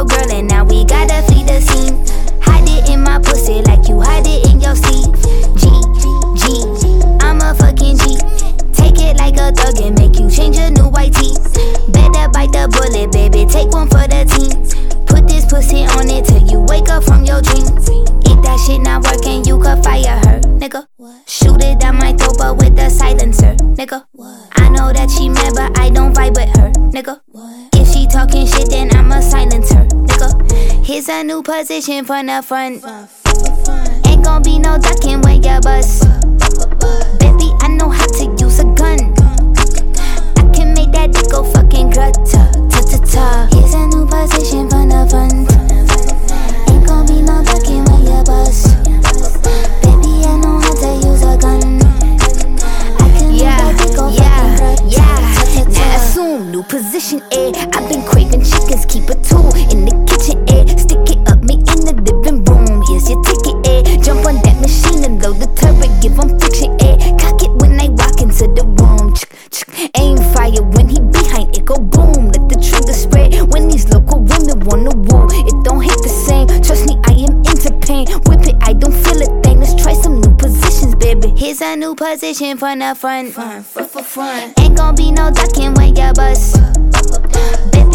girl and now we gotta flee the scene. Hide it in my pussy like you hide it in your sleeve. G, I'm a fucking G. Take it like a thug and make you change your new white tee. Better bite the bullet, baby, take one for the team. Put this pussy on it till you wake up from your dreams. If that shit not working, you could fire her, nigga. Shoot it down my throat but with a silencer, nigga. I know that she mad but I don't vibe with her, nigga. If she talking shit then I'ma silence her, nigga. Here's a new position from the front. Ain't gon' be no ducking when you bust. Baby, I know how to use a gun. I can make that dick go fucking grutta, ta-ta-ta. Here's a new position from the front. Ain't gon' be no ducking when you bust. Baby, I know how to use a gun. I can make that dick go fucking grutta, ta-ta-ta. Now assume new position, I've been craving chickens, keep a tool in the kitchen, stick it up me in the living room. Here's your ticket, jump on that machine and load the turret, give 'em friction, cock it when I walk into the room. Aim fire when he behind it, go boom. Let the trigger spread when these local women wanna woo. It don't hit the same, trust me, I am into pain. Whip it, I don't feel a thing. Let's try some new positions, baby. Here's a new position from the front. Ain't gon' be no ducking when you bust. Baby,